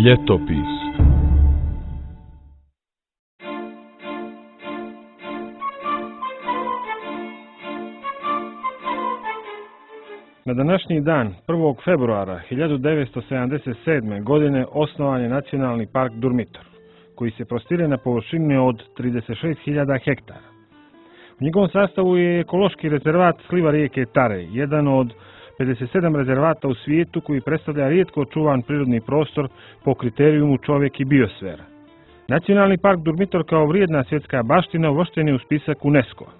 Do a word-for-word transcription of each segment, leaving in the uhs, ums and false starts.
Ljetopis. Na današnji dan, prvog februara hiljadu devetsto sedamdeset sedme. godine, osnovan je Nacionalni park Durmitor, koji se prostire na površini od trideset šest hiljada hektara. U njegovom sastavu je ekološki rezervat sliva rijeke Tare, jedan od pedeset sedam rezervata u svijetu koji predstavlja rijetko očuvan prirodni prostor po kriterijumu čovjek i biosfera. Nacionalni park Durmitor kao vrijedna svjetska baština uvršten je u spisak UNESCO-a.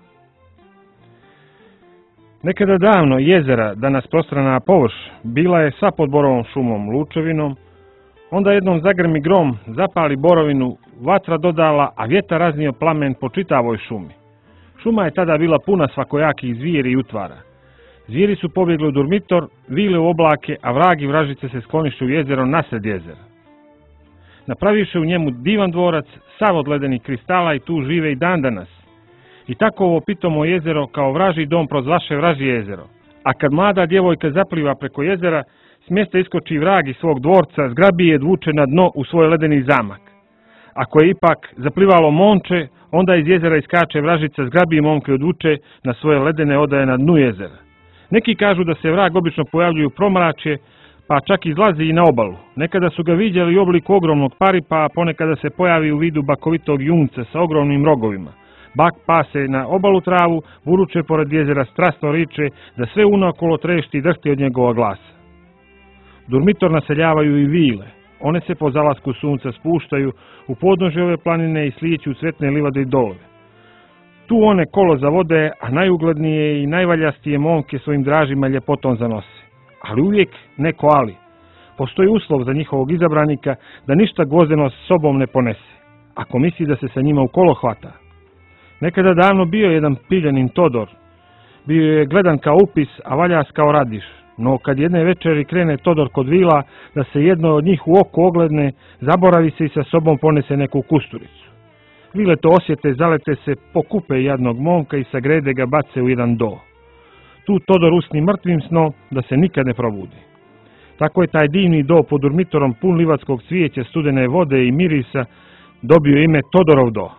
Nekada davno jezera, danas prostrana površ, bila je sva pod borovom šumom, lučevinom, onda jednom zagrmi grom, zapali borovinu, vatra dodala, a vjetar raznio plamen po čitavoj šumi. Šuma je tada bila puna svakojakih zvijeri i utvara. Zvijeri su pobjegli u Durmitor, vile u oblake, a vragi vražice se skloniše u jezero nasred jezera. Napraviše u njemu divan dvorac, sav od ledenih kristala i tu žive i dan danas. I tako ovo pitomo jezero kao vražji dom prozvaše vražje jezero. A kad mlada djevojka zapliva preko jezera, s mjesta iskoči vrag iz svog dvorca, zgrabi je dvuče na dno u svoj ledeni zamak. Ako je ipak zaplivalo momče, onda iz jezera iskače vražica, zgrabi momke odvuče na svoje ledene odaje na dnu jezera. Neki kažu da se vrag obično pojavljuje u promračje, pa čak izlazi i na obalu. Nekada su ga viđali u obliku ogromnog paripa, a ponekada se pojavi u vidu bakovitog junca sa ogromnim rogovima. Bak pase na obalu travu, buruče pored jezera, strasno riče da sve unaokolo trešti i drhti od njegova glasa. Durmitor naseljavaju i vile. One se po zalasku sunca spuštaju u podnožje ove planine i slijeću cvetne livade i dolove. Tu one kolo zavode, a najuglednije i najvaljastije momke svojim dražima ljepotom zanose. Ali uvijek neko ali. Postoji uslov za njihovog izabranika da ništa gvozdeno s sobom ne ponese, ako misli da se sa njima u kolo hvata. Nekada davno bio jedan piljanin Todor. Bio je gledan kao upis, a valjas kao radiš. No kad jedne večeri krene Todor kod vila, da se jedno od njih u oko ogledne, zaboravi se i sa sobom ponese neku kusturicu. Vile to osjete, zalete se, pokupe jadnog momka i sa grede ga bace u jedan do. Tu Todor usni mrtvim snom da se nikad ne probudi. Tako je taj divni do pod Durmitorom pun livatskog cvijeća, studene vode i mirisa dobio ime Todorov do.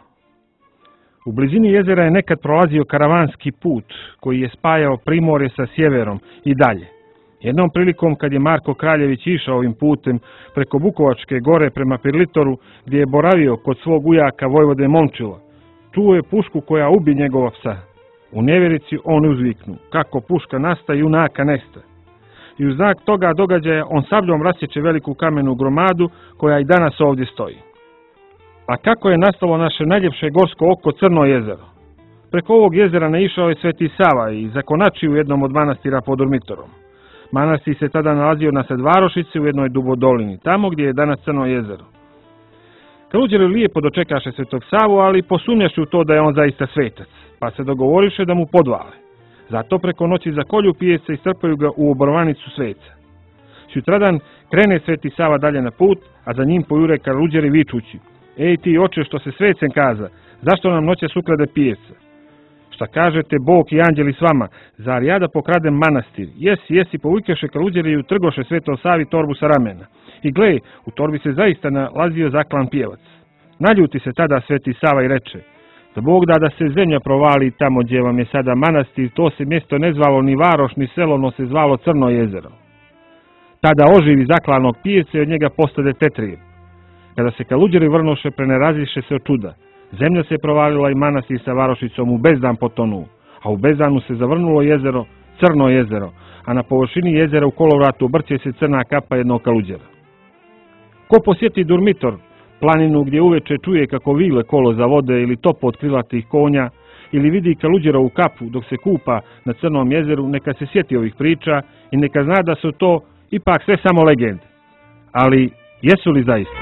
U blizini jezera je nekad prolazio karavanski put koji je spajao primorje sa sjeverom i dalje. Jednom prilikom kad je Marko Kraljević išao ovim putem preko Bukovačke gore prema Pirlitoru, gdje je boravio kod svog ujaka vojvode Momčila, čuo je pušku koja ubi njegova psa. U nevjerici on uzviknu: kako puška nastaje, junaka nesta. I u znak toga događaja on sabljom rasječe veliku kamenu gromadu koja i danas ovdje stoji. A kako je nastalo naše najljepše gorsko oko Crno jezero? Preko ovog jezera naišao je Sveti Sava i zakonačio u jednom od manastira pod Durmitorom. Manastir se tada nalazio na sred varošice u jednoj dubodolini, tamo gdje je danas Crno jezero. Kaluđeri lijepo dočekaše Svetog Savu, ali posumnjaše u to da je on zaista svetac, pa se dogovoriše da mu podvale. Zato preko noći zakolju pijeca i strpaju ga u oborovanicu sveca. Sutradan krene Sveti Sava dalje na put, a za njim pojure kaluđeri vičući: ej ti oče što se svecem kaza, zašto nam noćas ukrade pijeca? Šta kažete, Bog i anđeli s vama, zar ja da pokradem manastir? Jesi, jesi, povikeše kaluđeri i utrgoše Svetom Savi torbu sa ramena. I gle, u torbi se zaista nalazio zaklan pjevac. Naljuti se tada Sveti Sava i reče: da Bog da da se zemlja provali tamo gdje vam je sada manastir, to se mjesto ne zvalo ni varoš ni selo, no se zvalo Crno jezero. Tada oživi zaklanog pjevca i od njega postade Tetrije. Kada se kaluđeri vrnuše, preneraziše se od čuda. Zemlja se provalila i manastir sa varošicom u bezdan potonuo, a u bezdanu se zavrnulo jezero, Crno jezero, a na površini jezera u kolovratu obrće se crna kapa jednog kaluđera. Ko posjeti Durmitor, planinu gdje uveče čuje kako vile kolo za vode ili topo od krilatih konja, ili vidi kaluđerovu kapu dok se kupa na Crnom jezeru, neka se sjeti ovih priča i neka zna da su to ipak sve samo legende. Ali jesu li zaista?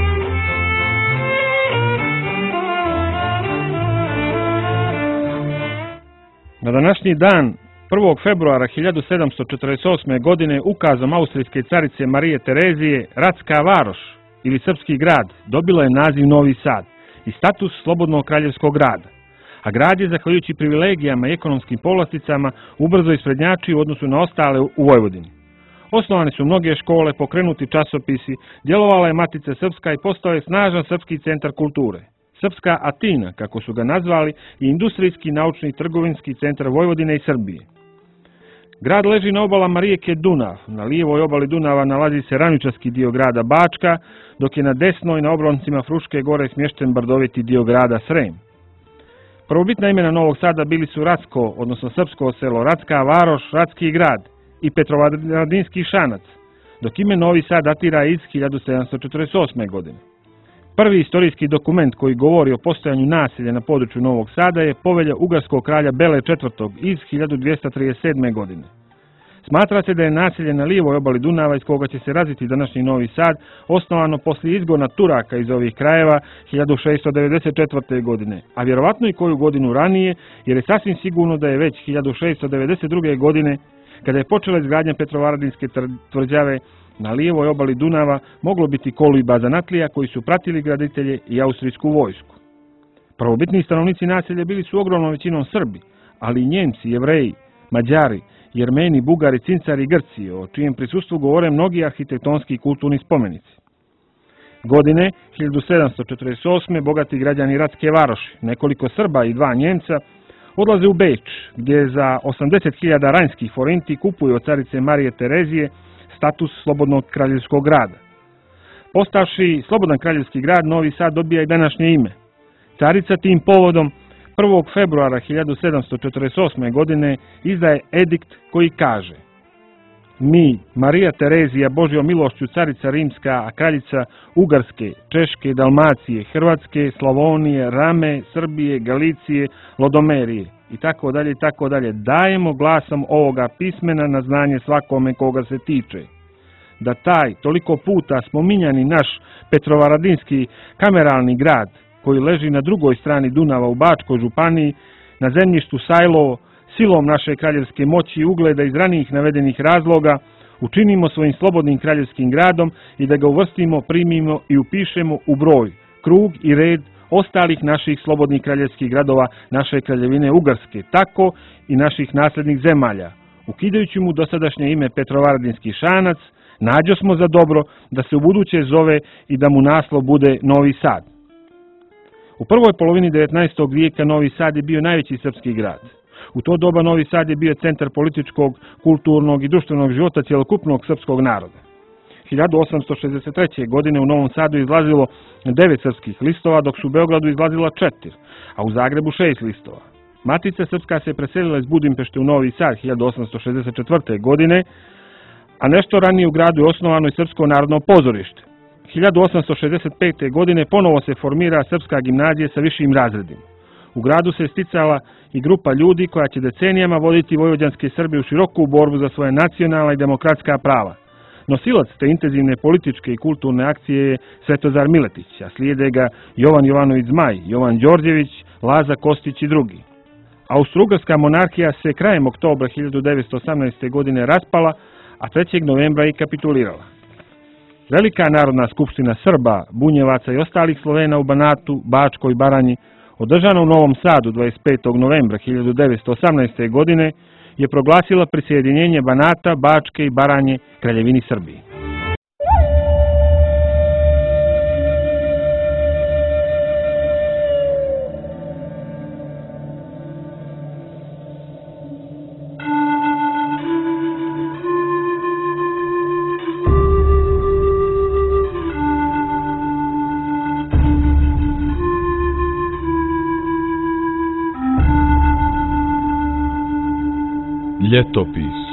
Na današnji dan, prvog februara hiljadu sedamsto četrdeset osme. godine, ukazom austrijske carice Marije Terezije, Ratska varoš ili srpski grad dobila je naziv Novi Sad i status slobodnog kraljevskog grada, a grad je, zahvaljujući privilegijama i ekonomskim povlasticama, ubrzo isprednjačio u odnosu na ostale u Vojvodini. Osnovane su mnoge škole, pokrenuti časopisi, djelovala je Matica Srpska i postao je snažan srpski centar kulture. Srpska Atina, kako su ga nazvali, i industrijski, naučni i trgovinski centar Vojvodine i Srbije. Grad leži na obalama rijeke Dunav. Na lijevoj obali Dunava nalazi se ravničarski dio grada Bačka, dok je na desnoj na obroncima Fruške gore smješten brdoviti dio grada Srem. Prvobitna imena Novog Sada bili su Ratsko, odnosno srpsko selo, Ratska varoš, Ratski grad i Petrovaradinski Šanac, dok ime Novi Sad datira iz hiljadu sedamsto četrdeset osme. godine. Prvi istorijski dokument koji govori o postojanju naselja na području Novog Sada je povelja ugarskog kralja Bele četvrtog iz hiljadu dvjesto trideset sedme. godine. Smatra se da je naselje na lijevoj obali Dunava iz koga će se razviti današnji Novi Sad osnovano poslije izgona Turaka iz ovih krajeva hiljadu šesto devedeset četvrte. godine, a vjerovatno i koju godinu ranije, jer je sasvim sigurno da je već hiljadu šesto devedeset druge. godine, kada je počela izgradnja Petrovaradinske tvrđave, na lijevoj obali Dunava moglo biti koliba zanatlija koji su pratili graditelje i austrijsku vojsku. Prvobitni stanovnici naselja bili su ogromnom većinom Srbi, ali i Njemci, Jevreji, Mađari, Jermeni, Bugari, Cincari i Grci, o čijem prisustvu govore mnogi arhitektonski i kulturni spomenici. Godine hiljadu sedamsto četrdeset osme. bogati građani Ratske varoši, nekoliko Srba i dva Njemca, odlaze u Beč, gdje za osamdeset hiljada rajnskih forinti kupuju od carice Marije Terezije status slobodnog kraljevskog grada. Postavši slobodan kraljevski grad, Novi Sad dobija i današnje ime. Carica tim povodom prvog februara hiljadu sedamsto četrdeset osme. godine izdaje edikt koji kaže: Mi, Marija Terezija, Božjom milošću carica Rimska, a kraljica Ugarske, Češke, Dalmacije, Hrvatske, Slavonije, Rame, Srbije, Galicije, Lodomerije i tako dalje i tako dalje, dajemo glasom ovoga pismena na znanje svakome koga se tiče, da taj toliko puta spominjani naš Petrovaradinski kameralni grad, koji leži na drugoj strani Dunava u Bačkoj županiji, na zemljištu Sajlovo, silom naše kraljevske moći i ugleda iz ranijih navedenih razloga, učinimo svojim slobodnim kraljevskim gradom i da ga uvrstimo, primimo i upišemo u broj, krug i red ostalih naših slobodnih kraljevskih gradova naše kraljevine Ugarske, tako i naših nasljednih zemalja, ukidajući mu dosadašnje ime Petrovaradinski Šanac, nađo smo za dobro da se ubuduće zove i da mu naslov bude Novi Sad. U prvoj polovini devetnaestog vijeka Novi Sad je bio najveći srpski grad. U to doba Novi Sad je bio centar političkog, kulturnog i društvenog života cjelokupnog srpskog naroda. hiljadu osamsto šezdeset treće. godine u Novom Sadu izlazilo devet srpskih listova, dok su u Beogradu izlazila četiri, a u Zagrebu šest listova. Matica Srpska se preselila iz Budimpešte u Novi Sad hiljadu osamsto šezdeset četvrte. godine, a nešto ranije u gradu je osnovano i Srpsko narodno pozorište. hiljadu osamsto šezdeset pete. godine ponovo se formira Srpska gimnazija sa višim razredima. U gradu se sticala i grupa ljudi koja će decenijama voditi vojvođanske Srbe u široku borbu za svoje nacionalna i demokratska prava. Nosilac te intenzivne političke i kulturne akcije je Svetozar Miletić, a slijede ga Jovan Jovanović Zmaj, Jovan Đorđević, Laza Kostić i drugi. Austro-ugarska monarhija se krajem oktobra hiljadu devetsto osamnaeste. godine raspala, a trećeg novembra i kapitulirala. Velika narodna skupština Srba, Bunjevaca i ostalih Slovena u Banatu, Bačkoj i Baranji, održana u Novom Sadu dvadeset petog novembra hiljadu devetsto osamnaeste. godine, je proglasila prisjedinjenje Banata, Bačke i Baranje Kraljevini Srbiji. Ljetopis.